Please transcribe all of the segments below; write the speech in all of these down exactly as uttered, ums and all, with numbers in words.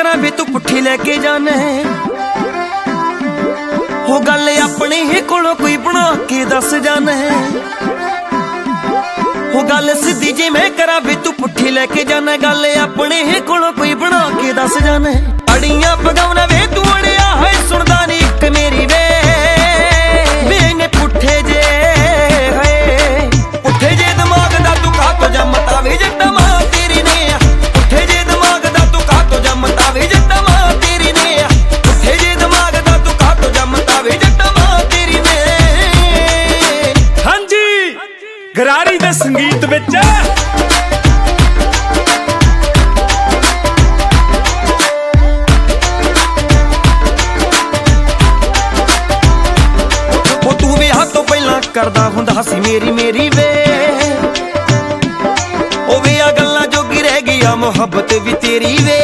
करा वे तू पुट्ठी लेके जाना है हो गल अपने ही कोलों कोई बना के दस जाना है हो गल सीधी जी मैं करा वे तू पुट्ठी लेके जाना गल अपने ही कोलों कोई बना के दस जाना है अड़ियां पगाउना वे तू अड़िया है सुनदा नी इक मेरी वे वे ने पुट्ठे जे है पुट्ठे जे दिमाग दा तू कहा तो जमता वे जट्टा मां तेरी ने पुट्ठे जे दिमाग दा तू कहा तो जमता वे जट्टा मां तेरी ने पुट्ठे जे दिमाग दा तू कहा तो जमता वे जट्टा मां तेरी ने। हां जी गरारी दे संगीत विच करदा हुंदा सी मेरी मेरी वे ओ वे आ गल्लां जोगी रह गई मुहब्बत भी तेरी वे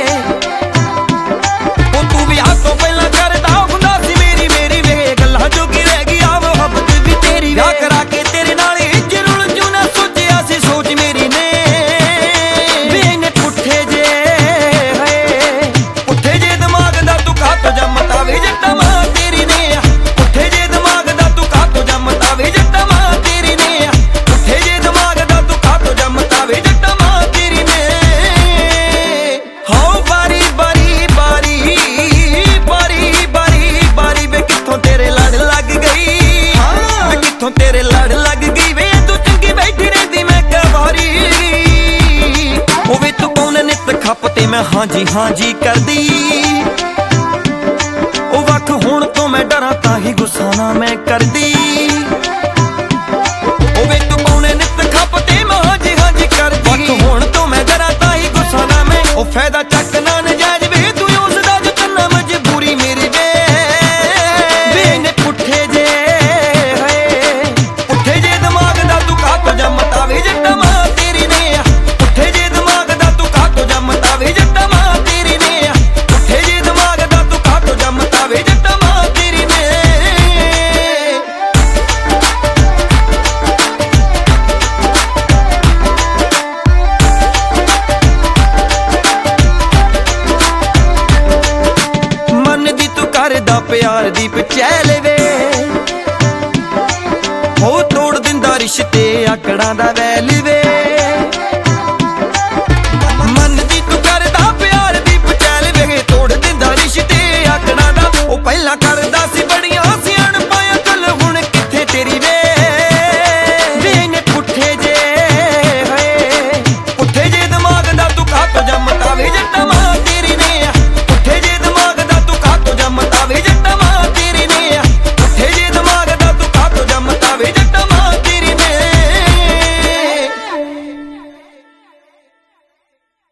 ओ तू भी हाथों पहला करदा हुंदा सी मेरी मेरी वे गल्लां जोगी रह गई मुहब्बत भी तेरी वे करा के तेरे नाल जरूर जू ना सोचिया सी सोच मेरी ने वे ने पुट्ठे जे है पुट्ठे जे दिमाग दा तू कहा तो जमता वे जट्टा मां तेरी ने पुट्ठे जे दिमाग दा तू कहा तो जमता वे जट्टा मां तेरी ने पुट्ठे जे दिमाग दा तू कहा तो जमता वे जट्टा मां तेरी ने। हाओ बारी बारी बारी बारी बारी बारी वे कित्थों तेरे लड़ लग गई वे कित्थों तेरे लड़ लग गई वे तू चंगी बैठी रहंदी मैं कवारी ओ वे तू कौन नित खप ते मैं हां जी हां जी करदी ओ वख हुण तो मैं डरा ताही गुस्सा ना मैं करदी ओ वे तू कौने नित खप ते मैं हां जी हां जी करदी वख हुण तो मैं डरा ताही गुस्सा ना मैं ओ फायदा चक ना नजायज वे तू उस दा जतना मजबूरी मेरी वे वे ने पुट्ठे जे है पुट्ठे जे दिमाग दा तू कहा तो जमता वे जट्टा मां तेरी ने पुट्ठे जे दिमाग दा तू कहा तो जमता वे जट्टा मां तेरी ने पुट्ठे जे दिमाग दा तू कहा तो जमता वे जट्टा मां तेरी ने। मन दी तू करदा प्यार दी पचैल वे हो तोड़ दिंदा रिश्ते आकड़ां दा वैल वे